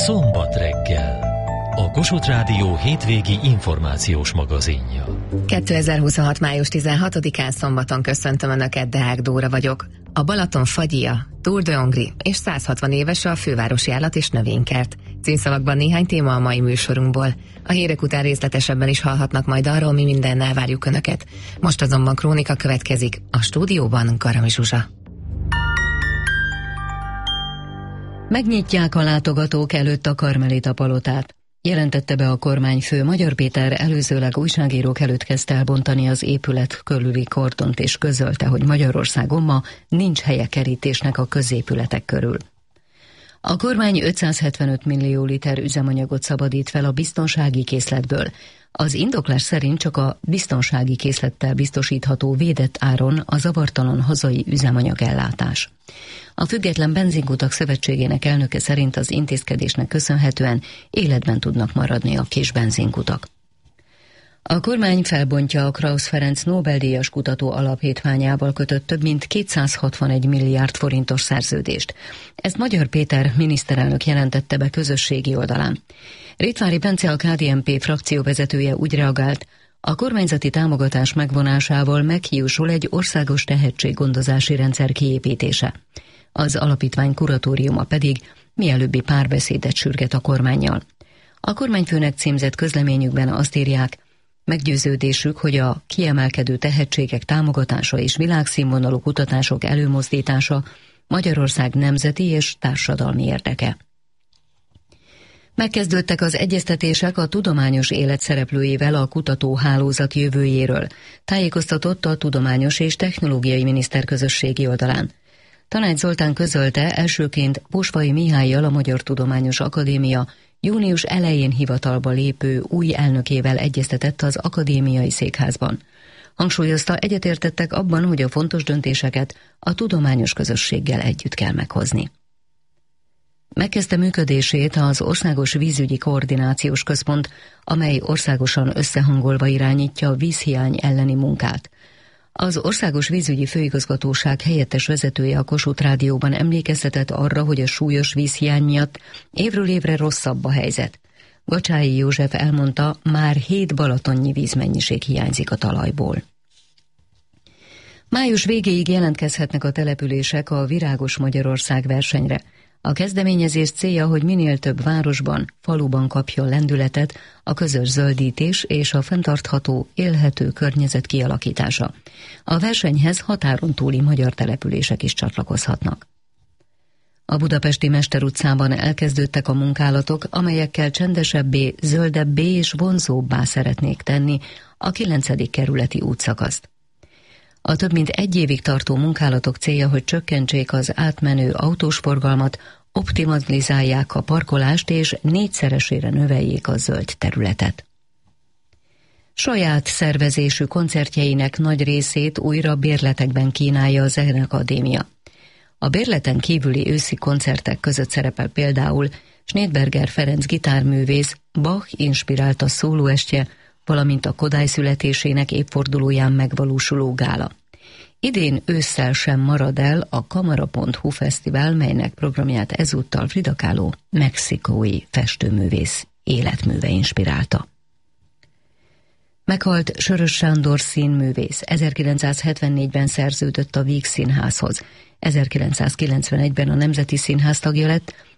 Szombat reggel. A Kossuth Rádió hétvégi információs magazinja. 2026. május 16-án szombaton köszöntöm Önöket, Deák Dóra vagyok. A Balaton fagyia, Tour de Hongrie és 160 éves a fővárosi állat- és növénykert. Címszavakban néhány téma a mai műsorunkból. A hírek után részletesebben is hallhatnak majd arról, mi mindennel várjuk Önöket. Most azonban krónika következik. A stúdióban Garami Zsuzsa. Megnyitják a látogatók előtt a Karmelita palotát. Jelentette be a kormányfő. Magyar Péter előzőleg újságírók előtt kezdte elbontani az épület körüli kordont, és közölte, hogy Magyarországon ma nincs helye kerítésnek a középületek körül. A kormány 575 millió liter üzemanyagot szabadít fel a biztonsági készletből. Az indoklás szerint csak a biztonsági készlettel biztosítható védett áron a zavartalan hazai üzemanyagellátás. A Független Benzinkutak Szövetségének elnöke szerint az intézkedésnek köszönhetően életben tudnak maradni a kis benzinkutak. A kormány felbontja a Krausz Ferenc Nobel-díjas kutató alapítványával kötött több mint 261 milliárd forintos szerződést. Ezt Magyar Péter miniszterelnök jelentette be közösségi oldalán. Rétvári Bence, a KDNP frakcióvezetője úgy reagált, a kormányzati támogatás megvonásával meghiúsul egy országos tehetséggondozási rendszer kiépítése. Az alapítvány kuratóriuma pedig mielőbbi párbeszédet sürget a kormánnyal. A kormányfőnek címzett közleményükben azt írják, meggyőződésük, hogy a kiemelkedő tehetségek támogatása és világszínvonalú kutatások előmozdítása Magyarország nemzeti és társadalmi érdeke. Megkezdődtek az egyeztetések a tudományos élet szereplőivel a kutatóhálózat jövőjéről, tájékoztatott a Tudományos és Technológiai Miniszter közösségi oldalán. Tanács Zoltán közölte, elsőként Posvai Mihállyal, a Magyar Tudományos Akadémia június elején hivatalba lépő új elnökével egyeztetett az akadémiai székházban. Hangsúlyozta, egyetértettek abban, hogy a fontos döntéseket a tudományos közösséggel együtt kell meghozni. Megkezdte működését az Országos Vízügyi Koordinációs Központ, amely országosan összehangolva irányítja a vízhiány elleni munkát. Az Országos Vízügyi Főigazgatóság helyettes vezetője a Kossuth Rádióban emlékeztetett arra, hogy a súlyos vízhiány miatt évről évre rosszabb a helyzet. Gacsályi József elmondta, már 7 balatonnyi vízmennyiség hiányzik a talajból. Május végéig jelentkezhetnek a települések a Virágos Magyarország versenyre. A kezdeményezés célja, hogy minél több városban, faluban kapjon lendületet a közös zöldítés és a fenntartható, élhető környezet kialakítása. A versenyhez határon túli magyar települések is csatlakozhatnak. A budapesti Mester utcában elkezdődtek a munkálatok, amelyekkel csendesebbé, zöldebbé és vonzóbbá szeretnék tenni a 9. kerületi útszakaszt. A több mint 1 évig tartó munkálatok célja, hogy csökkentsék az átmenő autós forgalmat, optimalizálják a parkolást és 4-szeresére növeljék a zöld területet. Saját szervezésű koncertjeinek nagy részét újra bérletekben kínálja a Zenekadémia. A bérleten kívüli őszi koncertek között szerepel például Schneidberger Ferenc gitárművész Bach inspirálta szólóestje, valamint a Kodály születésének évfordulóján megvalósuló gála. Idén ősszel sem marad el a Kamara.hu fesztivál, melynek programját ezúttal Frida Kahlo mexikói festőművész életműve inspirálta. Meghalt Sörös Sándor színművész, 1974-ben szerződött a Vígszínházhoz, 1991-ben a Nemzeti Színház tagja lett,